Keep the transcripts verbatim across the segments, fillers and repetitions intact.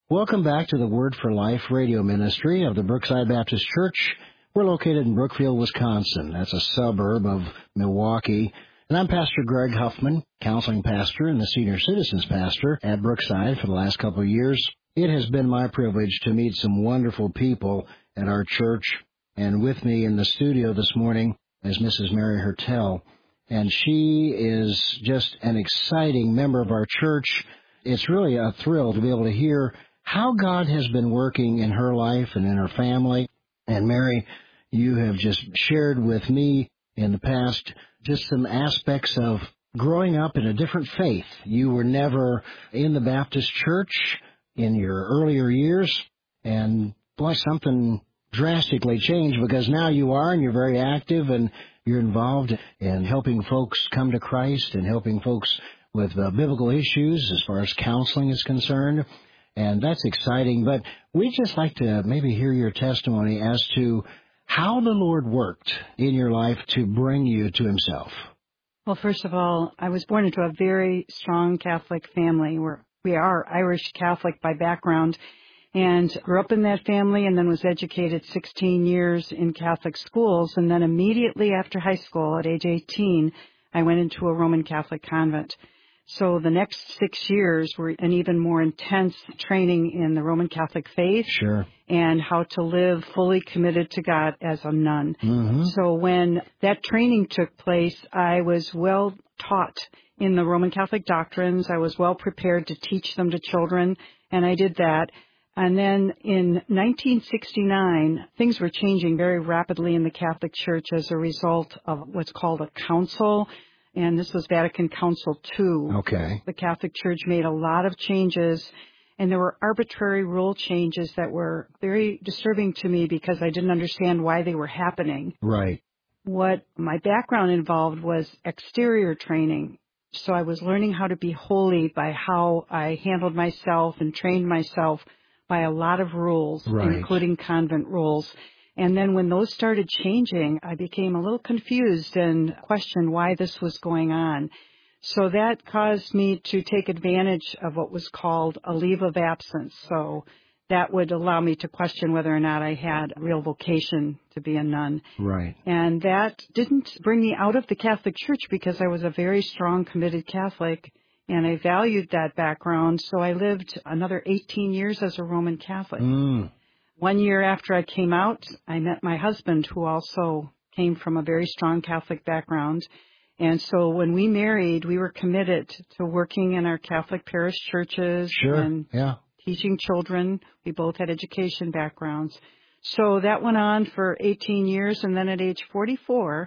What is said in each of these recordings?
Welcome back to the Word for Life radio ministry of the Brookside Baptist Church. We're located in Brookfield, Wisconsin. That's a suburb of Milwaukee. And I'm Pastor Greg Huffman, counseling pastor and the senior citizens pastor at Brookside for the last couple of years. It has been my privilege to meet some wonderful people at our church. And with me in the studio this morning is Missus Mary Hertel. And she is just an exciting member of our church. It's really a thrill to be able to hear how God has been working in her life and in her family. And Mary, you have just shared with me in the past just some aspects of growing up in a different faith. You were never in the Baptist church in your earlier years, and boy, something drastically changed because now you are, and you're very active, and you're involved in helping folks come to Christ and helping folks with uh, biblical issues as far as counseling is concerned. And that's exciting, but we'd just like to maybe hear your testimony as to how the Lord worked in your life to bring you to Himself. Well, first of all, I was born into a very strong Catholic family. We're, we are Irish Catholic by background, and grew up in that family and then was educated sixteen years in Catholic schools. And then immediately after high school, at age eighteen, I went into a Roman Catholic convent. So the next six years were an even more intense training in the Roman Catholic faith. Sure. And how to live fully committed to God as a nun. Mm-hmm. So when that training took place, I was well taught in the Roman Catholic doctrines. I was well prepared to teach them to children, and I did that. And then in nineteen sixty-nine, things were changing very rapidly in the Catholic Church as a result of what's called a council. And this was Vatican Council two. Okay. The Catholic Church made a lot of changes, and there were arbitrary rule changes that were very disturbing to me because I didn't understand why they were happening. Right. What my background involved was exterior training. So I was learning how to be holy by how I handled myself and trained myself by a lot of rules, right. including convent rules. And then when those started changing, I became a little confused and questioned why this was going on. So that caused me to take advantage of what was called a leave of absence. So that would allow me to question whether or not I had a real vocation to be a nun. Right. And that didn't bring me out of the Catholic Church because I was a very strong, committed Catholic, and I valued that background. So I lived another eighteen years as a Roman Catholic. Mm. One year after I came out, I met my husband, who also came from a very strong Catholic background. And so when we married, we were committed to working in our Catholic parish churches sure. and yeah. teaching children. We both had education backgrounds. So that went on for eighteen years. And then at age forty-four,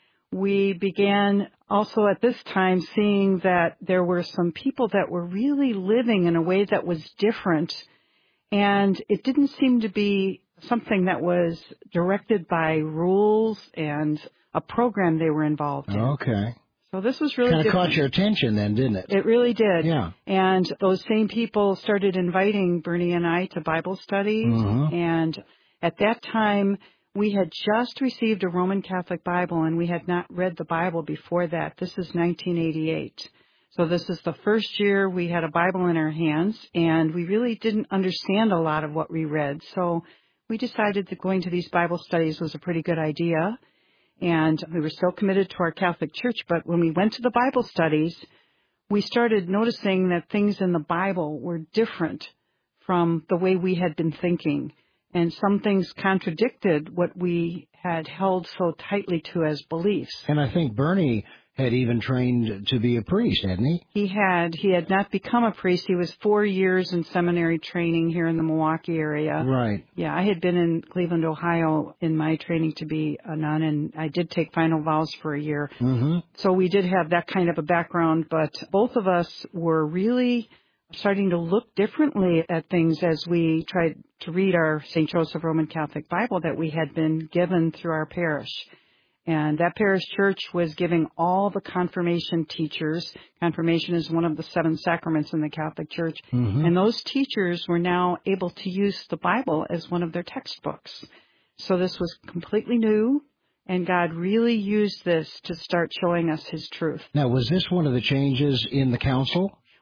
we began also at this time seeing that there were some people that were really living in a way that was different. And it didn't seem to be something that was directed by rules and a program they were involved in. Okay. So this was really kind of different. Caught your attention then, didn't it? It really did. Yeah. And those same people started inviting Bernie and I to Bible studies. Mm-hmm. And at that time, we had just received a Roman Catholic Bible, and we had not read the Bible before that. This is nineteen eighty-eight. So this is the first year we had a Bible in our hands, and we really didn't understand a lot of what we read. So we decided that going to these Bible studies was a pretty good idea. And we were still committed to our Catholic Church, but when we went to the Bible studies, we started noticing that things in the Bible were different from the way we had been thinking. And some things contradicted what we had held so tightly to as beliefs. And I think Bernie had even trained to be a priest, hadn't he? He had. He had not become a priest. He was four years in seminary training here in the Milwaukee area. Right. Yeah, I had been in Cleveland, Ohio in my training to be a nun, and I did take final vows for a year. Mm-hmm. So we did have that kind of a background, but both of us were really starting to look differently at things as we tried to read our Saint Joseph Roman Catholic Bible that we had been given through our parish. And that parish church was giving all the confirmation teachers. Confirmation is one of the seven sacraments in the Catholic Church. Mm-hmm. And those teachers were now able to use the Bible as one of their textbooks. So this was completely new, and God really used this to start showing us His truth. Now, was this one of the changes in the council?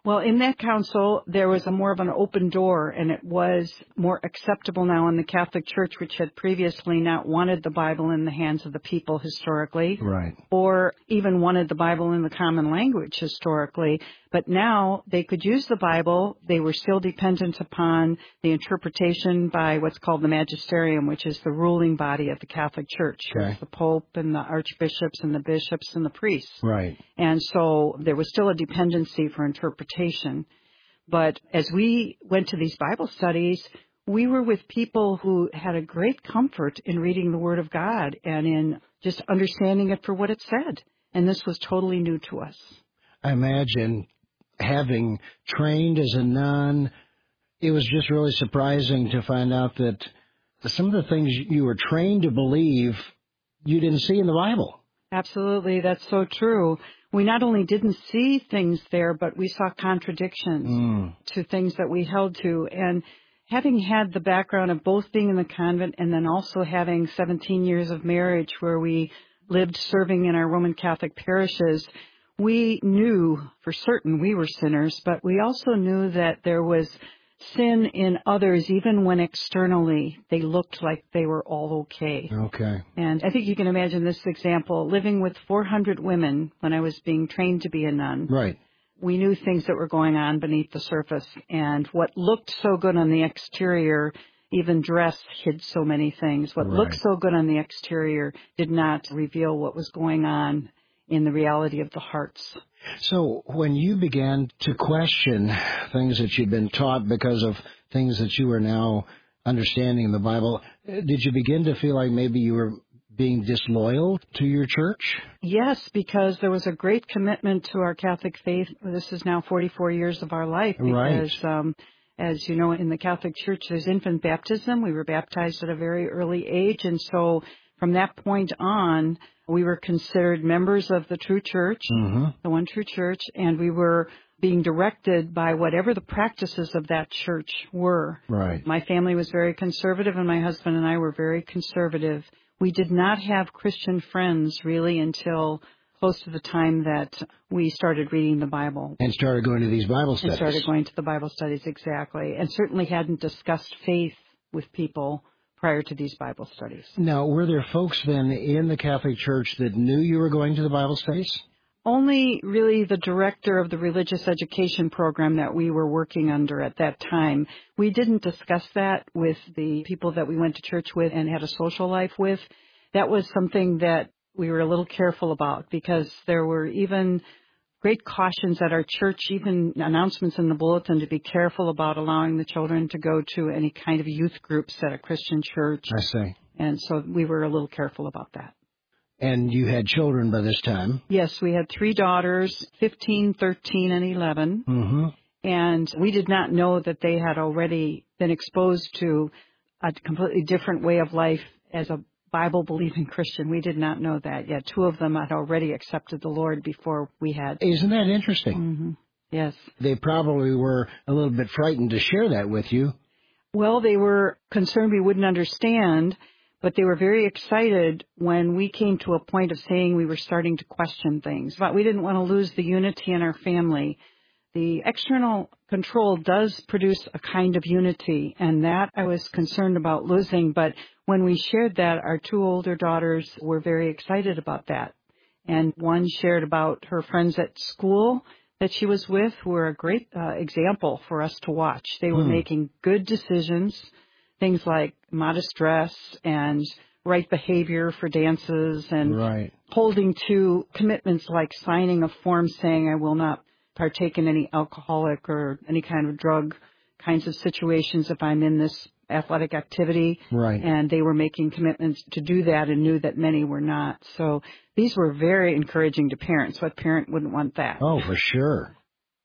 Well, in that council, there was a more of an open door, and it was more acceptable now in the Catholic Church, which had previously not wanted the Bible in the hands of the people historically, Right. or even wanted the Bible in the common language historically. But now they could use the Bible. They were still dependent upon the interpretation by what's called the magisterium, which is the ruling body of the Catholic Church. Okay. It's the Pope and the archbishops and the bishops and the priests. Right. And so there was still a dependency for interpretation. But as we went to these Bible studies, we were with people who had a great comfort in reading the Word of God and in just understanding it for what it said. And this was totally new to us. I imagine having trained as a nun, it was just really surprising to find out that some of the things you were trained to believe you didn't see in the Bible. Absolutely, that's so true. We not only didn't see things there, but we saw contradictions Mm. to things that we held to. And having had the background of both being in the convent and then also having seventeen years of marriage where we lived serving in our Roman Catholic parishes, we knew for certain we were sinners, but we also knew that there was sin in others, even when externally they looked like they were all okay. Okay. And I think you can imagine this example, living with four hundred women when I was being trained to be a nun. Right. We knew things that were going on beneath the surface, and what looked so good on the exterior, even dress hid so many things. What Right. looked so good on the exterior did not reveal what was going on in the reality of the hearts. So when you began to question things that you'd been taught because of things that you were now understanding in the Bible, did you begin to feel like maybe you were being disloyal to your church? Yes, because there was a great commitment to our Catholic faith. This is now forty-four years of our life. Because, Right. um, as you know, in the Catholic Church, there's infant baptism. We were baptized at a very early age, and so from that point on, we were considered members of the true church, Mm-hmm. the one true church, and we were being directed by whatever the practices of that church were. Right. My family was very conservative, and my husband and I were very conservative. We did not have Christian friends really until close to the time that we started reading the Bible. And started going to these Bible And studies. started going to the Bible studies, exactly. And certainly hadn't discussed faith with people prior to these Bible studies. Now, were there folks then in the Catholic Church that knew you were going to the Bible studies? Only really the director of the religious education program that we were working under at that time. We didn't discuss that with the people that we went to church with and had a social life with. That was something that we were a little careful about because there were even great cautions at our church, even announcements in the bulletin to be careful about allowing the children to go to any kind of youth groups at a Christian church. I see. And so we were a little careful about that. And you had children by this time? Yes, we had three daughters, fifteen, thirteen, and eleven. Mm-hmm. And we did not know that they had already been exposed to a completely different way of life as a Bible-believing Christian. We did not know that yet. Two of them had already accepted the Lord before we had. Isn't that interesting? Mm-hmm. Yes. They probably were a little bit frightened to share that with you. Well, they were concerned we wouldn't understand, but they were very excited when we came to a point of saying we were starting to question things. But we didn't want to lose the unity in our family. The external control does produce a kind of unity, and that I was concerned about losing. But when we shared that, our two older daughters were very excited about that. And one shared about her friends at school that she was with, who were a great uh, example for us to watch. They were Hmm. making good decisions, things like modest dress and right behavior for dances and Right. holding to commitments like signing a form saying I will not partake in any alcoholic or any kind of drug kinds of situations if I'm in this athletic activity. Right. And they were making commitments to do that and knew that many were not. So these were very encouraging to parents. What parent wouldn't want that? Oh, for sure.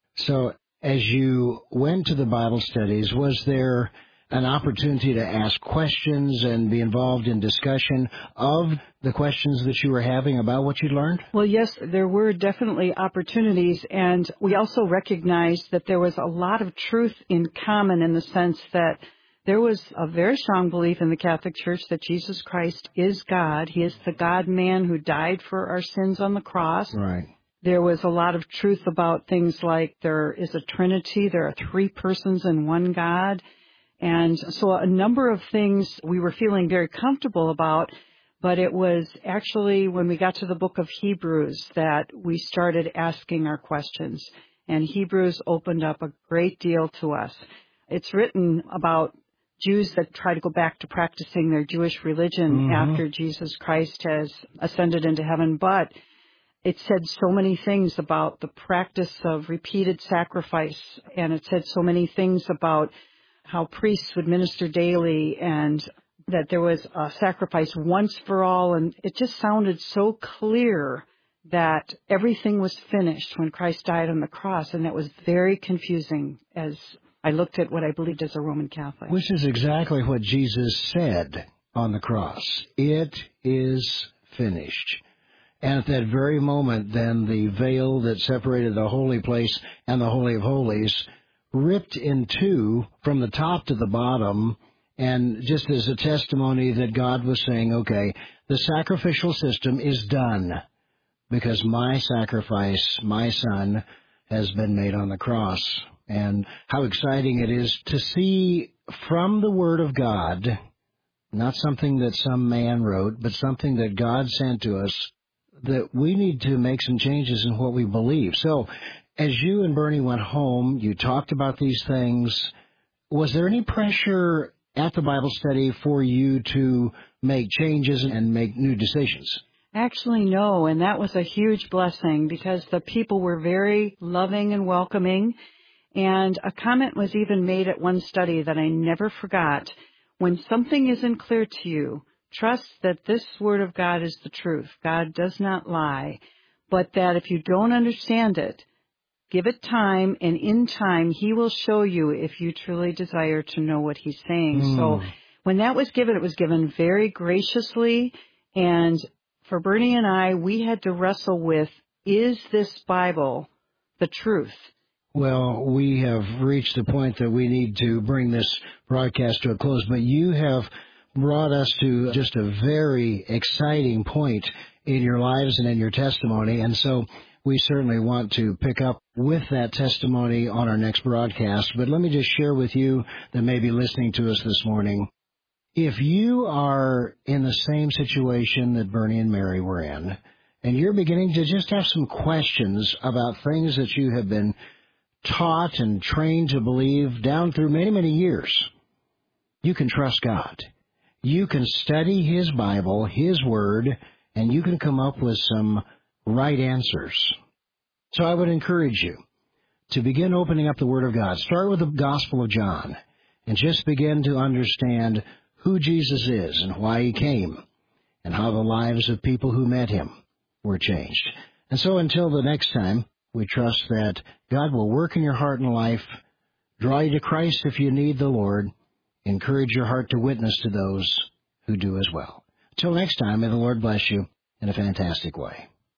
So as you went to the Bible studies, was there an opportunity to ask questions and be involved in discussion of the questions that you were having about what you learned? Well, yes, there were definitely opportunities, and we also recognized that there was a lot of truth in common in the sense that there was a very strong belief in the Catholic Church that Jesus Christ is God. He is the God-man who died for our sins on the cross. Right. There was a lot of truth about things like there is a Trinity, there are three persons in one God. And so a number of things we were feeling very comfortable about, but it was actually when we got to the book of Hebrews that we started asking our questions. And Hebrews opened up a great deal to us. It's written about Jews that try to go back to practicing their Jewish religion mm-hmm. after Jesus Christ has ascended into heaven, but it said so many things about the practice of repeated sacrifice, and it said so many things about how priests would minister daily and that there was a sacrifice once for all, and it just sounded so clear that everything was finished when Christ died on the cross, and that was very confusing as I looked at what I believed as a Roman Catholic. Which is exactly what Jesus said on the cross. It is finished. And at that very moment, then, the veil that separated the holy place and the Holy of Holies ripped in two from the top to the bottom, and just as a testimony that God was saying, okay, the sacrificial system is done because my sacrifice, my son, has been made on the cross. And how exciting it is to see from the Word of God, not something that some man wrote, but something that God sent to us, that we need to make some changes in what we believe. So as you and Bernie went home, you talked about these things. Was there any pressure at the Bible study for you to make changes and make new decisions? Actually, no, and that was a huge blessing because the people were very loving and welcoming. And a comment was even made at one study that I never forgot. When something isn't clear to you, trust that this Word of God is the truth. God does not lie. But that if you don't understand it, give it time, and in time, He will show you if you truly desire to know what He's saying. Mm. So when that was given, it was given very graciously. And for Bernie and I, we had to wrestle with, is this Bible the truth? Well, we have reached the point that we need to bring this broadcast to a close, but you have brought us to just a very exciting point in your lives and in your testimony, and so we certainly want to pick up with that testimony on our next broadcast. But let me just share with you that may be listening to us this morning. If you are in the same situation that Bernie and Mary were in, and you're beginning to just have some questions about things that you have been taught and trained to believe down through many, many years, you can trust God. You can study His Bible, His Word, and you can come up with some right answers. So I would encourage you to begin opening up the Word of God. Start with the Gospel of John and just begin to understand who Jesus is and why He came and how the lives of people who met Him were changed. And so until the next time, we trust that God will work in your heart and life, draw you to Christ if you need the Lord, encourage your heart to witness to those who do as well. Until next time, may the Lord bless you in a fantastic way.